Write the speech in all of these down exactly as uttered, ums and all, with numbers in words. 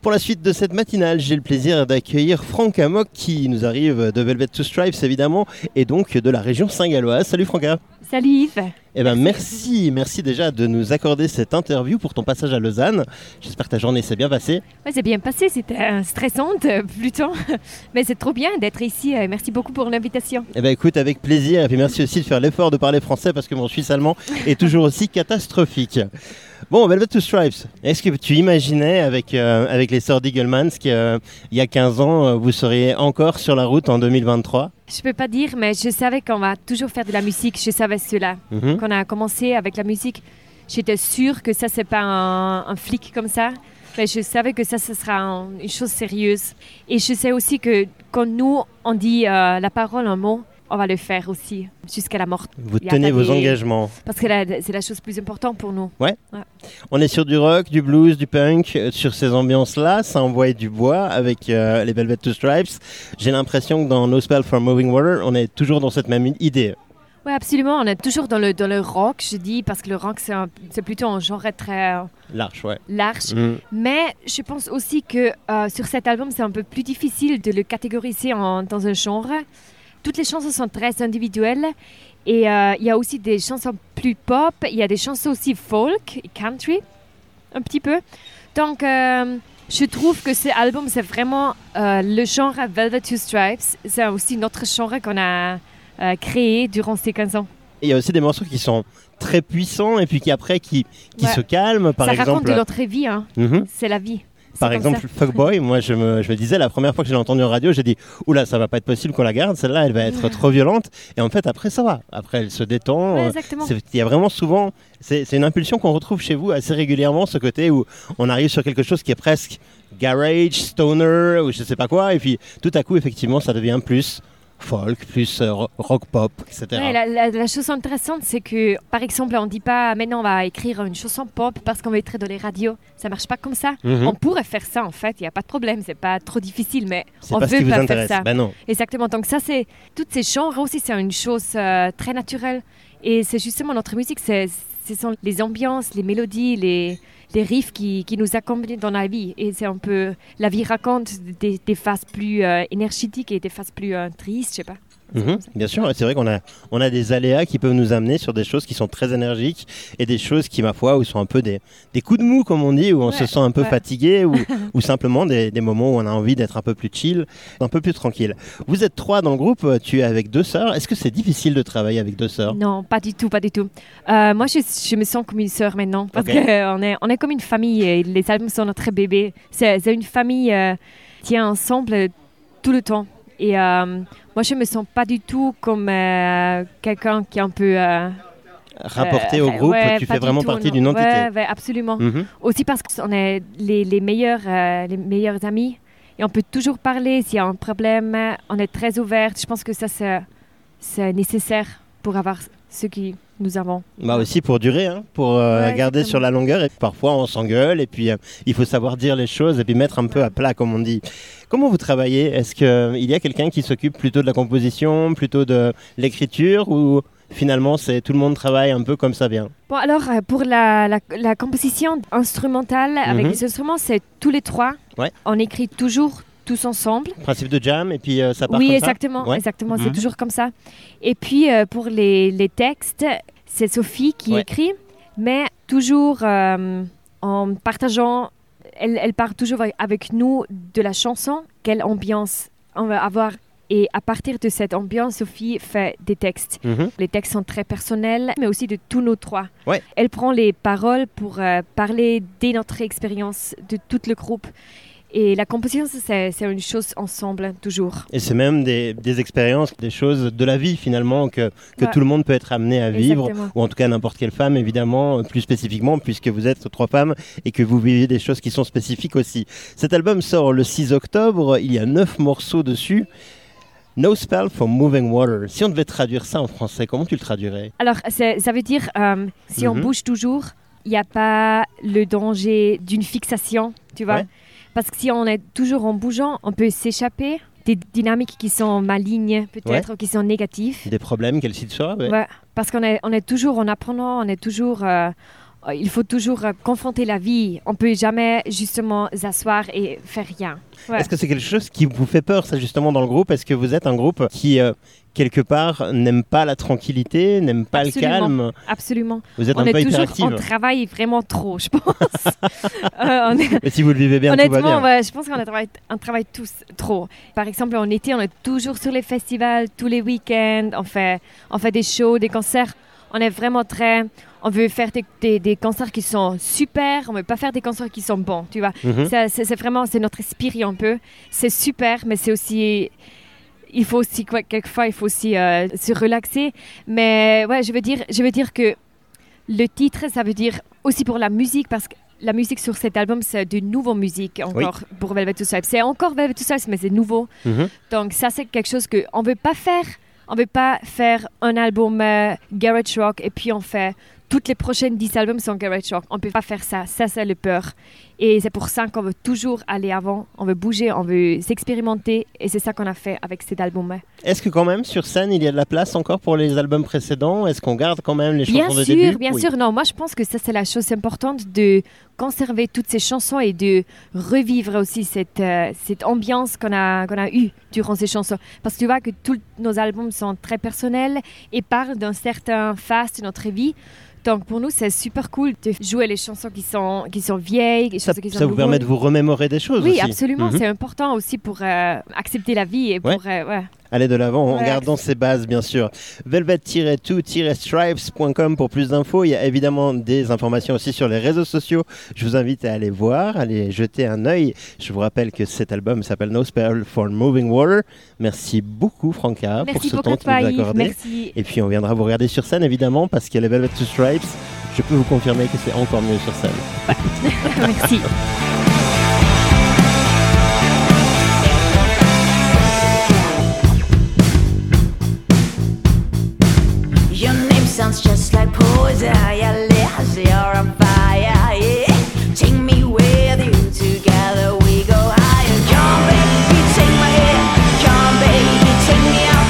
Pour la suite de cette matinale, j'ai le plaisir d'accueillir Franck Amok qui nous arrive de Velvet to Stripes évidemment et donc de la région Saint-Galloise. Salut Franca. Salut Yves. Eh ben merci, merci déjà de nous accorder cette interview pour ton passage à Lausanne. J'espère que ta journée s'est bien passée. Oui, c'est bien passé, c'était euh, stressante euh, plutôt, mais c'est trop bien d'être ici. Euh, merci beaucoup pour l'invitation. Eh ben écoute, avec plaisir, et puis merci aussi de faire l'effort de parler français parce que mon suisse allemand est toujours aussi catastrophique. Bon, Velvet to Stripes, est-ce que tu imaginais avec, euh, avec les sœurs Diegelmans qu'il euh, y a quinze ans, euh, vous seriez encore sur la route en deux mille vingt-trois? Je peux pas dire, mais je savais qu'on va toujours faire de la musique. Je savais cela. Mm-hmm. Quand on a commencé avec la musique, j'étais sûre que ça, c'est pas un, un flic comme ça. Mais je savais que ça, ce sera un, une chose sérieuse. Et je sais aussi que quand nous, on dit euh, la parole, un mot, on va le faire aussi, jusqu'à la mort. Vous tenez vos des... engagements. Parce que la, c'est la chose plus importante pour nous. Ouais. ouais. On est sur du rock, du blues, du punk, euh, sur ces ambiances-là, ça envoie du bois avec euh, les Velvet to Stripes. J'ai l'impression que dans No Spell for Moving Water, on est toujours dans cette même idée. Oui, absolument. On est toujours dans le, dans le rock, je dis, parce que le rock, c'est, un, c'est plutôt un genre très... Euh, large, ouais. Large. Mm. Mais je pense aussi que euh, sur cet album, c'est un peu plus difficile de le catégoriser en, dans un genre. Toutes les chansons sont très individuelles et il euh, y a aussi des chansons plus pop, il y a des chansons aussi folk et country, un petit peu. Donc, euh, je trouve que cet album, c'est vraiment euh, le genre Velvet to Stripes. C'est aussi notre genre qu'on a euh, créé durant ces quinze ans. Il y a aussi des morceaux qui sont très puissants et puis qui après qui, qui ouais. se calment, par Ça exemple. Ça raconte de notre vie, hein. mm-hmm. C'est la vie. Par exemple, Fuckboy, moi je me, je me disais, la première fois que je l'ai entendu en radio, j'ai dit oula, ça va pas être possible qu'on la garde, celle-là elle va être trop violente. Et en fait, après ça va. Après elle se détend. Ouais, exactement. Il y a vraiment souvent, c'est, c'est une impulsion qu'on retrouve chez vous assez régulièrement, ce côté où on arrive sur quelque chose qui est presque garage, stoner, ou je sais pas quoi, et puis tout à coup, effectivement, ça devient plus folk, plus euh, rock pop, et cetera. Ouais, la, la, la chose intéressante, c'est que, par exemple, on ne dit pas maintenant on va écrire une chanson pop parce qu'on va être dans les radios. Ça ne marche pas comme ça. Mm-hmm. On pourrait faire ça, en fait. Il n'y a pas de problème. Ce n'est pas trop difficile, mais c'est on ne veut pas faire ça. Ben non. Exactement. Donc ça, c'est... Toutes ces genres aussi, c'est une chose euh, très naturelle. Et c'est justement notre musique, c'est, ce sont les ambiances, les mélodies, les... des riffs qui, qui nous accompagnent dans la vie. Et c'est un peu... La vie raconte des, des phases plus euh, énergétiques et des phases plus euh, tristes, je sais pas. Mmh, bien sûr, c'est vrai qu'on a, on a des aléas qui peuvent nous amener sur des choses qui sont très énergiques et des choses qui, ma foi, où sont un peu des, des coups de mou, comme on dit, où on ouais, se sent un peu ouais. fatigué ou, ou simplement des, des moments où on a envie d'être un peu plus chill, un peu plus tranquille. Vous êtes trois dans le groupe, tu es avec deux sœurs. Est-ce que c'est difficile de travailler avec deux sœurs? Non, pas du tout, pas du tout. Euh, moi, je, je me sens comme une sœur maintenant parce okay. qu'on est, on est comme une famille et les albums sont notre bébé. C'est, c'est une famille euh, qui est ensemble tout le temps. Et euh, moi, je ne me sens pas du tout comme euh, quelqu'un qui est un peu... Euh, rapporté euh, au groupe, ouais, tu fais du vraiment tout, partie non. d'une entité. Ouais, ouais, absolument. Mm-hmm. Aussi parce qu'on est les, les, meilleurs, euh, les meilleurs amis et on peut toujours parler s'il y a un problème. On est très ouverts. Je pense que ça, c'est, c'est nécessaire pour avoir ce que nous avons. Bah aussi pour durer, hein, pour euh, ouais, garder exactement. Sur la longueur. Et parfois, on s'engueule et puis euh, il faut savoir dire les choses et puis mettre un peu à plat, comme on dit. Comment vous travaillez? Est-ce qu'il euh, y a quelqu'un qui s'occupe plutôt de la composition, plutôt de l'écriture ou finalement c'est, tout le monde travaille un peu comme ça vient? Bon, alors pour la, la, la composition instrumentale mm-hmm. avec les instruments, c'est tous les trois. Ouais. On écrit toujours tous ensemble. Principe de jam et puis euh, ça part oui, comme exactement, ça? Oui, exactement, mm-hmm. c'est toujours comme ça. Et puis euh, pour les, les textes, c'est Sophie qui ouais. écrit, mais toujours euh, en partageant. Elle, elle part toujours avec nous de la chanson, quelle ambiance on va avoir. Et à partir de cette ambiance, Sophie fait des textes. Mm-hmm. Les textes sont très personnels, mais aussi de tous nos trois. Ouais. Elle prend les paroles pour euh, parler de notre expérience, de tout le groupe. Et la composition, c'est, c'est une chose ensemble, toujours. Et c'est même des, des expériences, des choses de la vie finalement que, que ouais. tout le monde peut être amené à vivre. Exactement. Ou en tout cas n'importe quelle femme, évidemment, plus spécifiquement, puisque vous êtes trois femmes et que vous vivez des choses qui sont spécifiques aussi. Cet album sort le six octobre, il y a neuf morceaux dessus. No Spell for Moving Water. Si on devait traduire ça en français, comment tu le traduirais? Alors, c'est, ça veut dire, euh, si mm-hmm. on bouge toujours, il n'y a pas le danger d'une fixation, tu vois ouais. Parce que si on est toujours en bougeant, on peut s'échapper des dynamiques qui sont malignes, peut-être, ouais. ou qui sont négatives. Des problèmes, quels qu'ils soient. Ouais. Ouais, parce qu'on est, on est toujours en apprenant, on est toujours euh, il faut toujours euh, confronter la vie. On ne peut jamais justement s'asseoir et faire rien. Ouais. Est-ce que c'est quelque chose qui vous fait peur, ça, justement, dans le groupe? Est-ce que vous êtes un groupe qui, euh, quelque part, n'aime pas la tranquillité, n'aime pas Absolument. le calme? Absolument. Vous êtes on un est peu toujours, hyperactive. On travaille vraiment trop, je pense. euh, on est... Mais si vous le vivez bien, honnêtement, tout va bien. Ouais, je pense qu'on travaille, on travaille tous trop. Par exemple, en été, on est toujours sur les festivals, tous les week-ends. On fait, on fait des shows, des concerts. On est vraiment très... On veut faire des, des, des concerts qui sont super, on ne veut pas faire des concerts qui sont bons, tu vois. Mm-hmm. Ça, c'est, c'est vraiment, c'est notre esprit un peu. C'est super, mais c'est aussi... Il faut aussi, quelquefois, il faut aussi euh, se relaxer. Mais ouais, je veux dire, je veux dire que le titre, ça veut dire aussi pour la musique, parce que la musique sur cet album, c'est de nouvelles musiques encore oui. pour Velvet Revolver. C'est encore Velvet Revolver, mais c'est nouveau. Mm-hmm. Donc ça, c'est quelque chose qu'on ne veut pas faire. On ne veut pas faire un album euh, garage rock et puis on fait toutes les prochaines dix albums sont garage rock. On ne peut pas faire ça. Ça, c'est le peur. Et c'est pour ça qu'on veut toujours aller avant. On veut bouger, on veut s'expérimenter. Et c'est ça qu'on a fait avec cet album. Est-ce que quand même, sur scène, il y a de la place encore pour les albums précédents? Est-ce qu'on garde quand même les bien chansons sûr, de début? Bien oui. sûr. Non, moi, je pense que ça, c'est la chose importante de conserver toutes ces chansons et de revivre aussi cette, euh, cette ambiance qu'on a, qu'on a eue durant ces chansons. Parce que tu vois que tous nos albums sont très personnels et parlent d'un certain phase de notre vie. Donc pour nous, c'est super cool de jouer les chansons qui sont, qui sont vieilles. Les ça chansons qui ça sont vous nouveaux. permet de vous remémorer des choses oui, aussi. Oui, absolument. Mm-hmm. C'est important aussi pour euh, accepter la vie et pour... Ouais. Euh, ouais. Aller de l'avant en ouais. gardant ses bases, bien sûr. velvet tiret two tiret stripes point com pour plus d'infos. Il y a évidemment des informations aussi sur les réseaux sociaux. Je vous invite à aller voir, à aller jeter un œil. Je vous rappelle que cet album s'appelle No Spell for Moving Water. Merci beaucoup, Franca, Merci pour ce beaucoup, temps que tu nous as accordé. Merci. Et puis on viendra vous regarder sur scène, évidemment, parce qu'il y a les Velvet Two Stripes. Je peux vous confirmer que c'est encore mieux sur scène. Ouais. Merci. Sounds just like poison. Your lips, you're on fire. Yeah, take me with you. Together we go higher. Come, baby, take my hand. Come, baby, take me out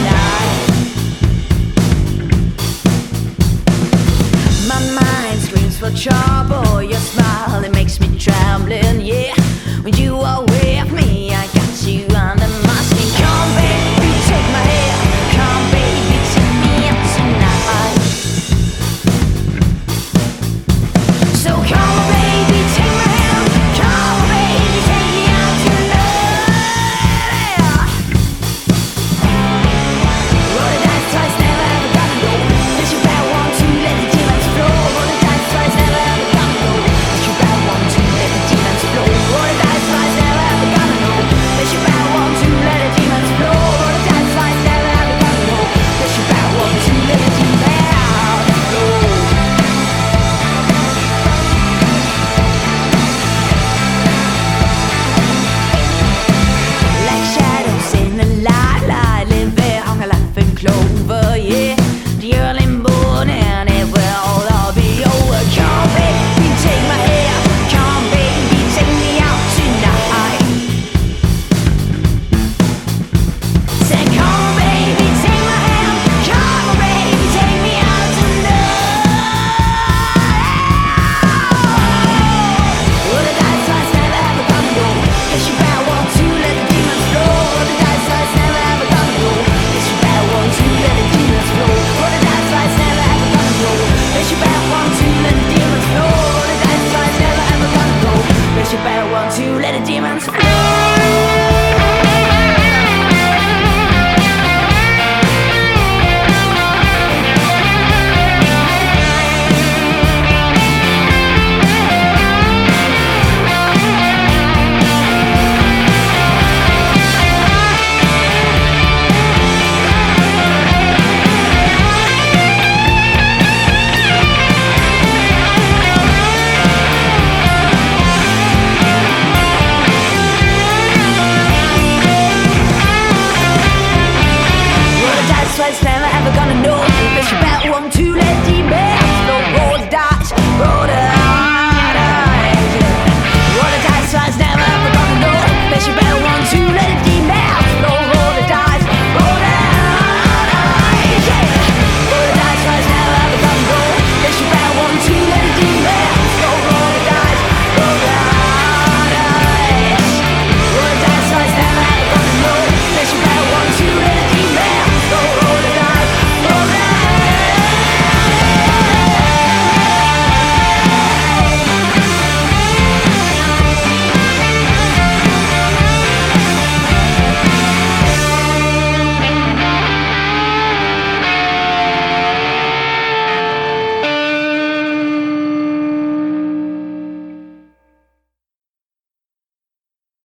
tonight. My mind screams for trouble. Your smile, it makes me trembling. Yeah, when you are with me, I got you under my skin. Come, baby, take my hand. Come, baby, take me out tonight. So come on, baby, take my hand. Come on, baby, take me out tonight. Roll the dice twice, never ever gonna go. It's your bad one to let the demons flow. Roll the dice twice, never ever gonna go. It's your bad one to let the demons flow. Roll the dice twice, never ever gonna know. It's your bad one to let the demons flow. Roll the dice twice, never ever gonna know. It's your bad one to let the demons flow. Clover, yeah, the early morning, it will all be over. Come, baby, take my hand. Come, baby, take me out tonight. Say, come, baby, take my hand. Come, baby, take me out tonight. Well, the dice twice, never ever gonna go. Guess you bad one to let the demons flow. Well, the dice twice, never ever gonna go. Guess you bad one to let the demons flow. Well, the dice twice, never ever gonna go. Guess you bad one to let the demons flow. Well, the dice twice, never ever gonna go. Guess you bad one to let the demons flow.